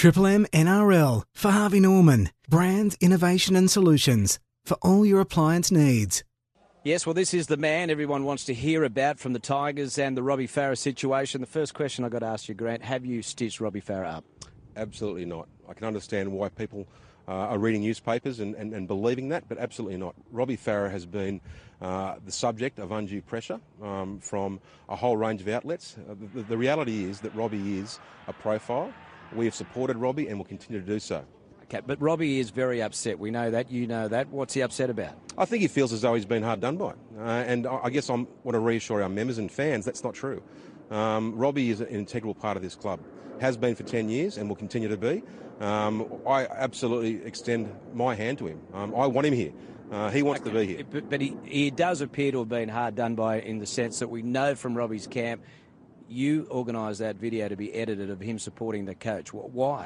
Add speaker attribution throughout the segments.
Speaker 1: Triple M NRL for Harvey Norman. Brands, innovation and solutions for all your appliance needs.
Speaker 2: Yes, well, this is the man everyone wants to hear about from the Tigers and the Robbie Farah situation. The first question I got to ask you, Grant, have you stitched Robbie Farah up?
Speaker 3: Absolutely not. I can understand why people are reading newspapers and believing that, but absolutely not. Robbie Farah has been the subject of undue pressure from a whole range of outlets. The reality is that Robbie is a profile. We have supported Robbie and will continue to do so.
Speaker 2: Okay, but Robbie is very upset. We know that. You know that. What's he upset about?
Speaker 3: I think he feels as though he's been hard done by. And I guess I want to reassure our members and fans that's not true. Robbie is an integral part of this club. Has been for 10 years and will continue to be. I absolutely extend my hand to him. I want him here. He wants to be here.
Speaker 2: But he does appear to have been hard done by in the sense that we know from Robbie's camp, you organised that video to be edited of him supporting the coach. Why?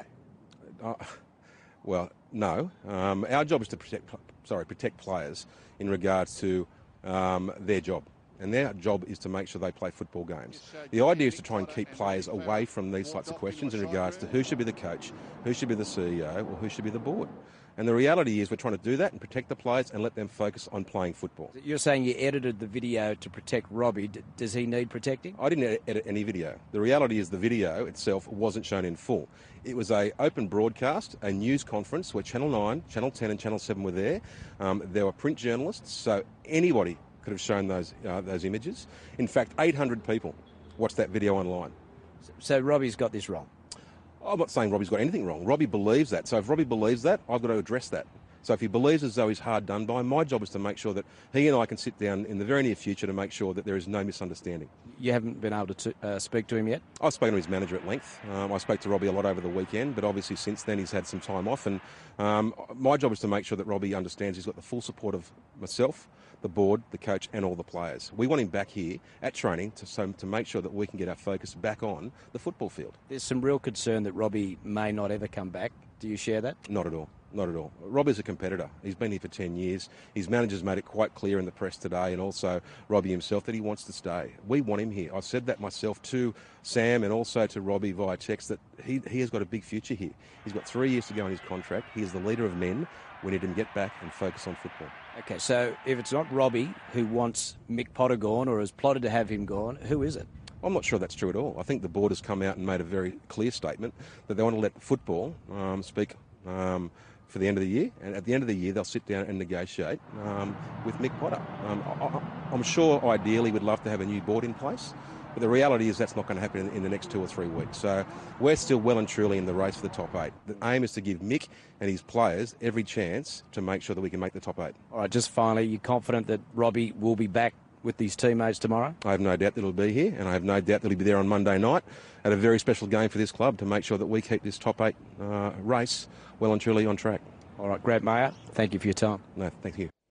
Speaker 3: Well, no. Our job is to protect players in regards to their job. And their job is to make sure they play football games. The idea is to try and keep players away from these sorts of questions in regards to who should be the coach, who should be the CEO, or who should be the board. And the reality is we're trying to do that and protect the players and let them focus on playing football.
Speaker 2: You're saying you edited the video to protect Robbie. Does he need protecting?
Speaker 3: I didn't edit any video. The reality is the video itself wasn't shown in full. It was an open broadcast, a news conference where Channel 9, Channel 10 and Channel 7 were there. There were print journalists, so anybody could have shown those images. In fact, 800 people watched that video online.
Speaker 2: So Robbie's got this wrong?
Speaker 3: I'm not saying Robbie's got anything wrong. Robbie believes that. So if Robbie believes that, I've got to address that. So if he believes as though he's hard done by, my job is to make sure that he and I can sit down in the very near future to make sure that there is no misunderstanding.
Speaker 2: You haven't been able to speak to him yet?
Speaker 3: I've spoken to his manager at length. I spoke to Robbie a lot over the weekend, but obviously since then he's had some time off. And my job is to make sure that Robbie understands he's got the full support of myself, the board, the coach and all the players. We want him back here at training to make sure that we can get our focus back on the football field.
Speaker 2: There's some real concern that Robbie may not ever come back. Do you share that?
Speaker 3: Not at all. Not at all. Robbie's a competitor. He's been here for 10 years. His manager's made it quite clear in the press today and also Robbie himself that he wants to stay. We want him here. I've said that myself to Sam and also to Robbie via text that he has got a big future here. He's got 3 years to go on his contract. He is the leader of men. We need him to get back and focus on football.
Speaker 2: Okay, so if it's not Robbie who wants Mick Potter gone or has plotted to have him gone, who is it?
Speaker 3: I'm not sure that's true at all. I think the board has come out and made a very clear statement that they want to let football speak for the end of the year, and at the end of the year they'll sit down and negotiate with Mick Potter. I'm sure ideally we'd love to have a new board in place, but the reality is that's not going to happen in the next 2 or 3 weeks. So we're still well and truly in the race for the top 8. The aim is to give Mick and his players every chance to make sure that we can make the top 8.
Speaker 2: All right, just finally, you're confident that Robbie will be back with these teammates tomorrow?
Speaker 3: I have no doubt that he'll be here, and I have no doubt that he'll be there on Monday night at a very special game for this club to make sure that we keep this top 8 race well and truly on track.
Speaker 2: All right, Grant Mayer, thank you for your time.
Speaker 3: No, thank you.